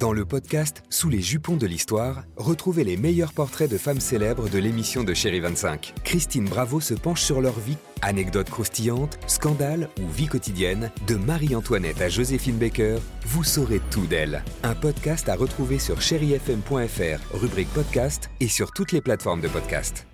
Dans le podcast Sous les jupons de l'histoire, retrouvez les meilleurs portraits de femmes célèbres de l'émission de Chérie 25. Christine Bravo se penche sur leur vie. Anecdotes croustillantes, scandales ou vie quotidienne, de Marie-Antoinette à Joséphine Baker, vous saurez tout d'elle. Un podcast à retrouver sur chérifm.fr, rubrique podcast et sur toutes les plateformes de podcast.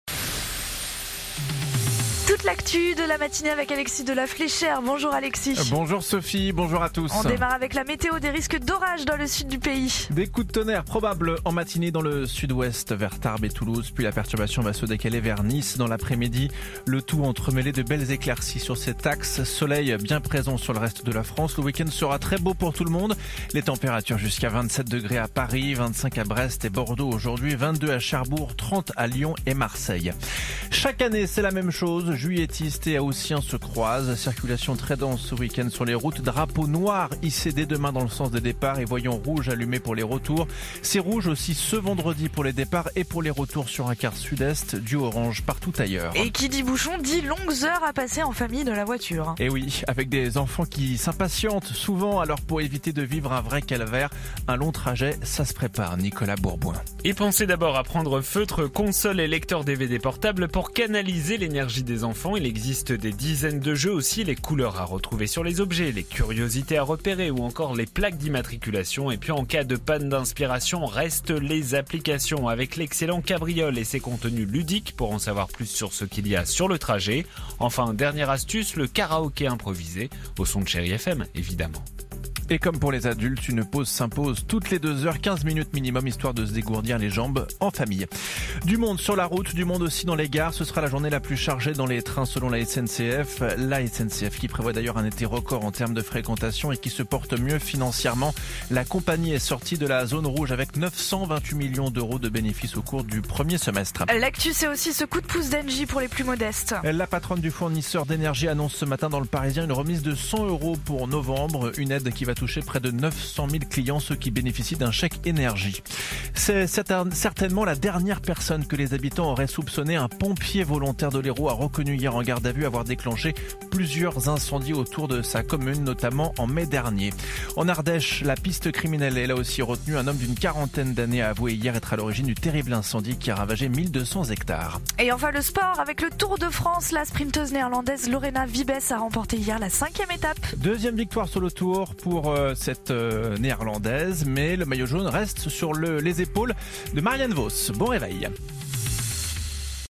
Toute l'actu de la matinée avec Alexis de la Fléchère. Bonjour Alexis. Bonjour Sophie, bonjour à tous. On démarre avec la météo, des risques d'orage dans le sud du pays. Des coups de tonnerre probables en matinée dans le sud-ouest vers Tarbes et Toulouse, puis la perturbation va se décaler vers Nice dans l'après-midi. Le tout entremêlé de belles éclaircies sur cet axe. Soleil bien présent sur le reste de la France. Le week-end sera très beau pour tout le monde. Les températures jusqu'à 27 degrés à Paris, 25 à Brest et Bordeaux aujourd'hui, 22 à Cherbourg, 30 à Lyon et Marseille. Chaque année, c'est la même chose. Juilletistes et haussiens se croisent. Circulation très dense ce week-end sur les routes. Drapeau noir hissé dès demain dans le sens des départs et voyant rouge allumé pour les retours. C'est rouge aussi ce vendredi pour les départs et pour les retours sur un quart sud-est. Du orange partout ailleurs. Et qui dit bouchon dit longues heures à passer en famille dans la voiture. Et oui, avec des enfants qui s'impatientent souvent. Alors pour éviter de vivre un vrai calvaire, un long trajet, ça se prépare. Nicolas Bourboin. Et pensez d'abord à prendre feutre, console et lecteur DVD portable pour canaliser l'énergie des enfants. Il existe des dizaines de jeux aussi, les couleurs à retrouver sur les objets, les curiosités à repérer ou encore les plaques d'immatriculation. Et puis en cas de panne d'inspiration, restent les applications avec l'excellent Cabriole et ses contenus ludiques pour en savoir plus sur ce qu'il y a sur le trajet. Enfin, dernière astuce, le karaoké improvisé au son de Chérie FM évidemment. Et comme pour les adultes, une pause s'impose toutes les 2 heures, 15 minutes minimum, histoire de se dégourdir les jambes en famille. Du monde sur la route, du monde aussi dans les gares. Ce sera la journée la plus chargée dans les trains selon la SNCF. La SNCF qui prévoit d'ailleurs un été record en termes de fréquentation et qui se porte mieux financièrement. La compagnie est sortie de la zone rouge avec 928 millions d'euros de bénéfices au cours du premier semestre. L'actu, c'est aussi ce coup de pouce d'Engie pour les plus modestes. La patronne du fournisseur d'énergie annonce ce matin dans le Parisien une remise de 100 € pour novembre. Une aide qui va toucher près de 900 000 clients, ceux qui bénéficient d'un chèque énergie. C'est certainement la dernière personne que les habitants auraient soupçonné. Un pompier volontaire de l'Hérault a reconnu hier en garde à vue avoir déclenché plusieurs incendies autour de sa commune, notamment en mai dernier. En Ardèche, la piste criminelle est là aussi retenue. Un homme d'une quarantaine d'années a avoué hier être à l'origine du terrible incendie qui a ravagé 1200 hectares. Et enfin le sport avec le Tour de France. La sprinteuse néerlandaise Lorena Wiebes a remporté hier la 5e étape. Deuxième victoire sur le Tour pour cette néerlandaise, mais le maillot jaune reste sur les épaules de Marianne Vos. Bon réveil.